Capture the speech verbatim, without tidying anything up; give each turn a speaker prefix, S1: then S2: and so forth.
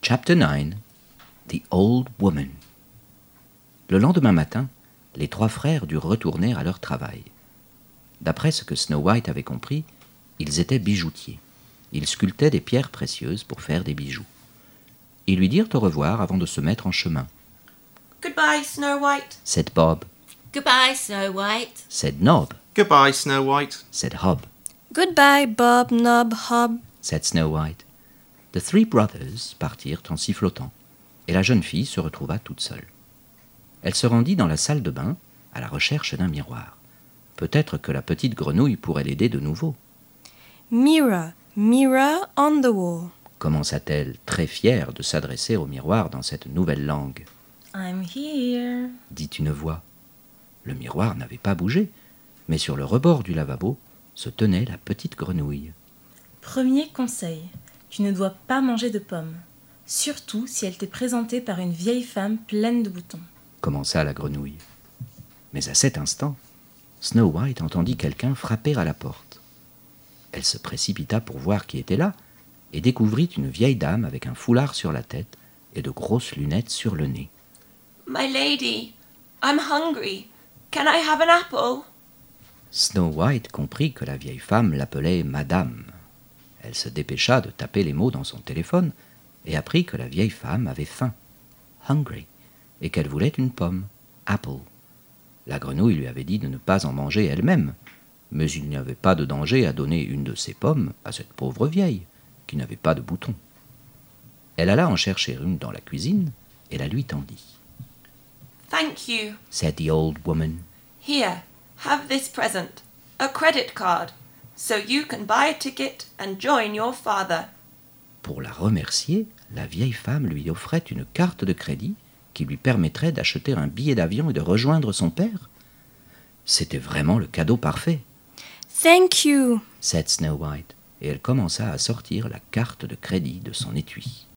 S1: Chapter nine. The Old Woman. Le lendemain matin, les trois frères durent retourner à leur travail. D'après ce que Snow White avait compris, ils étaient bijoutiers. Ils sculptaient des pierres précieuses pour faire des bijoux. Ils lui dirent au revoir avant de se mettre en chemin.
S2: « Goodbye, Snow White »
S1: said Bob.
S3: « Goodbye, Snow White »
S1: said Nob.
S4: Goodbye, Snow White,
S1: said Hob.
S5: Goodbye, Bob, Nob, Hob,
S1: said Snow White. The three brothers partirent en sifflotant, et la jeune fille se retrouva toute seule. Elle se rendit dans la salle de bain, à la recherche d'un miroir. Peut-être que la petite grenouille pourrait l'aider de nouveau.
S5: Mirror, mirror on the wall,
S1: commença-t-elle, très fière de s'adresser au miroir dans cette nouvelle langue.
S3: I'm here,
S1: dit une voix. Le miroir n'avait pas bougé, mais sur le rebord du lavabo se tenait la petite grenouille.
S3: Premier conseil, tu ne dois pas manger de pommes, surtout si elle t'est présentée par une vieille femme pleine de boutons.
S1: Commença la grenouille. Mais à cet instant, Snow White entendit quelqu'un frapper à la porte. Elle se précipita pour voir qui était là et découvrit une vieille dame avec un foulard sur la tête et de grosses lunettes sur le nez.
S2: « My lady, I'm hungry. Can I have an apple ?»
S1: Snow White comprit que la vieille femme l'appelait Madame. Elle se dépêcha de taper les mots dans son téléphone et apprit que la vieille femme avait faim, hungry, et qu'elle voulait une pomme, apple. La grenouille lui avait dit de ne pas en manger elle-même, mais il n'y avait pas de danger à donner une de ces pommes à cette pauvre vieille, qui n'avait pas de boutons. Elle alla en chercher une dans la cuisine et la lui tendit.
S2: « Thank you. »
S1: said the old woman.
S2: « Here, have this present, a credit card, so you can buy a ticket and join your father. »
S1: Pour la remercier, la vieille femme lui offrait une carte de crédit qui lui permettrait d'acheter un billet d'avion et de rejoindre son père. C'était vraiment le cadeau parfait.
S5: « Thank you »
S1: said Snow White, et elle commença à sortir la carte de crédit de son étui.